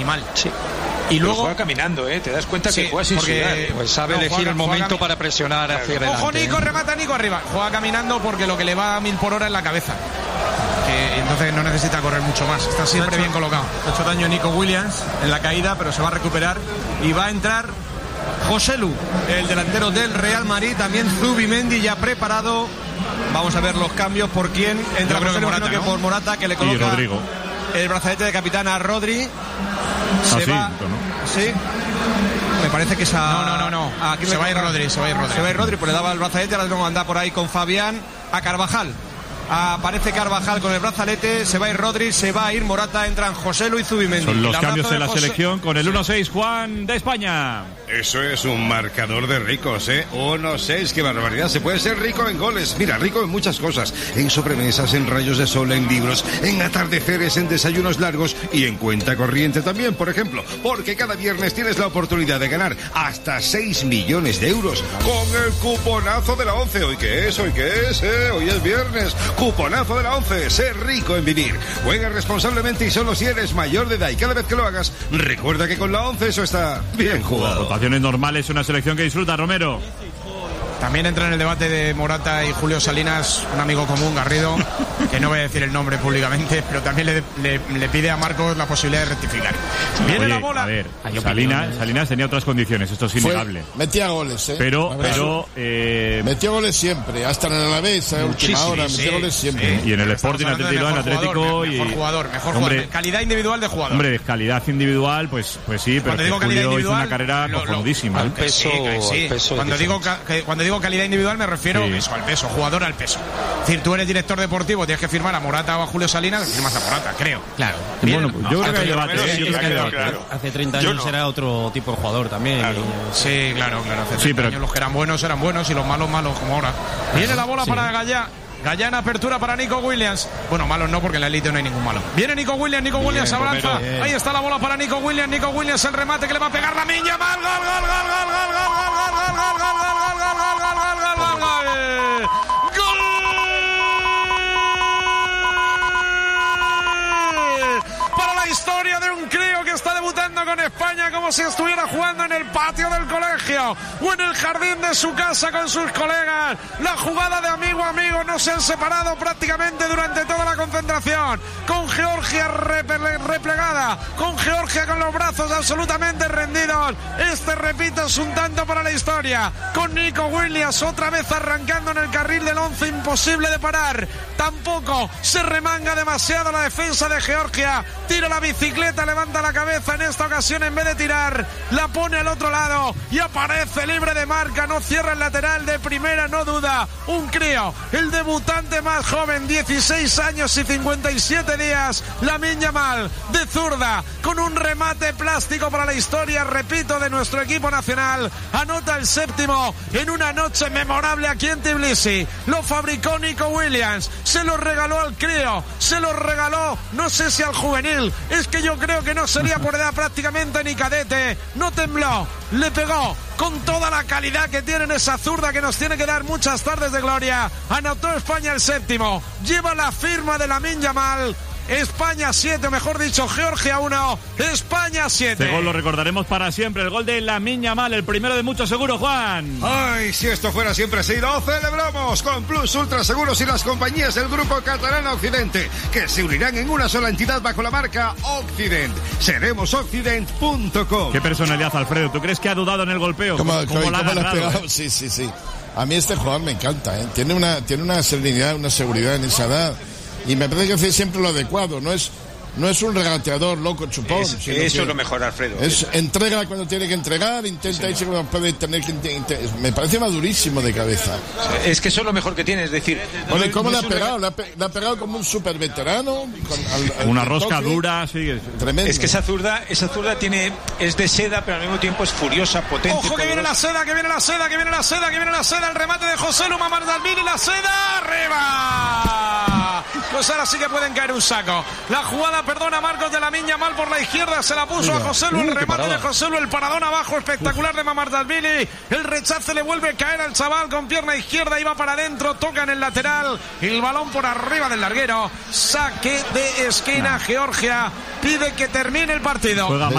mal. Sí. Y luego juega caminando, te das cuenta que sí, juega sin sudar. Pues sabe elegir el momento para presionar hacia adelante. Ojo, Nico, remata Nico arriba. Juega caminando porque lo que le va a 1000 por hora es la cabeza. Entonces no necesita correr mucho más. Está siempre bien colocado. Ha hecho daño Nico Williams en la caída, pero se va a recuperar. Y va a entrar Joselu, el delantero del Real Madrid. También Zubimendi ya preparado. Vamos a ver los cambios por quién entra. Creo que Morata, que por Morata, que le coloca y Rodrigo. El brazalete de capitán a Rodri. Se va. Sí. Me parece que esa. No. Aquí se va a ir Rodri. Se va a ir Rodri, pues le daba el brazalete. Ahora tengo que andar por ahí con Fabián. A Carvajal. Aparece Carvajal con el brazalete. Se va a ir Rodri. Se va a ir Morata. Entran Joselu y Zubimendi. Son los cambios en la selección con el 1-6, Juan, de España. Eso es un marcador de ricos, 1-6, qué barbaridad. Se puede ser rico en goles. Mira, rico en muchas cosas. En sobremesas, en rayos de sol, en libros, en atardeceres, en desayunos largos y en cuenta corriente también, por ejemplo. Porque cada viernes tienes la oportunidad de ganar hasta 6 millones de euros con el cuponazo de la 11. ¿Hoy qué es? Hoy es viernes. Cuponazo de la 11. Ser rico en vivir. Juega responsablemente y solo si eres mayor de edad. Y cada vez que lo hagas, recuerda que con la 11 eso está bien jugado. Rotaciones normales, una selección que disfruta, Romero. También entra en el debate de Morata y Julio Salinas, un amigo común, Garrido, que no voy a decir el nombre públicamente, pero también le pide a Marcos la posibilidad de rectificar. Viene la bola. A ver, Salinas tenía otras condiciones, esto es innegable. Metía goles, Pero metió goles siempre, hasta en el Alavés, a última hora, metió goles siempre. Y en el Sporting, Atlético mejor jugador, calidad individual de jugador. Hombre, calidad individual, pues sí, pero Julio hizo una carrera cojonudísima. Al peso. Cuando digo calidad individual me refiero al peso, jugador al peso. Es decir, tú eres director deportivo, tienes que firmar a Morata o a Julio Salinas, firmas a Morata, creo. Claro. Bueno, pues yo creo que hay debate. Hace 30 años era otro tipo de jugador también. Claro. Sí, claro. Hace 30 años los que eran buenos y los malos como ahora. Viene la bola para Gallá. Gallá en apertura para Nico Williams. Bueno, malos no, porque en la élite no hay ningún malo. Viene Nico Williams avanza. Ahí está la bola para Nico Williams, el remate que le va a pegar la Minya Mal. Gol. Para la historia de un crío que está debutando con España como si estuviera jugando en el patio del colegio o en el jardín de su casa con sus colegas. La jugada de amigo a amigo, no se han separado prácticamente durante toda la concentración, con Georgia replegada, con Georgia con los brazos absolutamente rendidos. Repito, es un tanto para la historia, con Nico Williams otra vez arrancando en el carril del 11, imposible de parar. Tampoco se remanga demasiado la defensa de Georgia. Tira la bicicleta, levanta la cabeza en esta ocasión, en vez de tirar la pone al otro lado y aparece libre de marca. No cierra el lateral de primera, no duda. Un crío, el debutante más joven, 16 años y 57 días, Lamine Yamal, de zurda, con un remate plástico para la historia, repito, de nuestro equipo nacional. Anota el séptimo en una noche memorable aquí en Tbilisi. Lo fabricó Nico Williams, se lo regaló al crío, se lo regaló, no sé si al juvenil, es que yo creo que no sería por edad prácticamente ni cadete. No tembló, le pegó con toda la calidad que tiene esa zurda que nos tiene que dar muchas tardes de gloria. Anotó España el séptimo, lleva la firma de Lamine Yamal. España 7, mejor dicho, Georgia 1, España 7. Este gol lo recordaremos para siempre, el gol de Lamine Yamal, el primero de muchos seguro, Juan. Ay, si esto fuera siempre así, lo celebramos con Plus Ultra Seguros y las compañías del grupo catalán Occidente, que se unirán en una sola entidad bajo la marca Occident. Seremos occident.com. Qué personalidad, Alfredo. ¿Tú crees que ha dudado en el golpeo? ¿Cómo la ha pegado? Sí. A mí este jugador me encanta, Tiene una serenidad, una seguridad en esa edad. Y me parece que hace siempre lo adecuado, no es un regateador loco chupón. Eso es lo mejor, Alfredo. Entrega cuando tiene que entregar, intenta irse cuando puede tener que... Me parece madurísimo de cabeza. Es que eso es lo mejor que tiene, es decir... Oye, ¿cómo le ha pegado? Le ha pegado como un super veterano. Una rosca dura, sí. Tremendo. Es que esa zurda es de seda, pero al mismo tiempo es furiosa, potente. Ojo, que viene la seda, el remate de Joselu Mamardalvini, la seda, arriba. Pues ahora sí que pueden caer un saco. La jugada, perdona, Marcos, de Lamine Yamal por la izquierda, se la puso a Joselu, el remate de Joselu, el paradón abajo espectacular de Mamardalvini, el rechace le vuelve a caer al chaval con pierna izquierda, iba para adentro, toca en el lateral, el balón por arriba del larguero, saque de esquina, Georgia pide que termine el partido.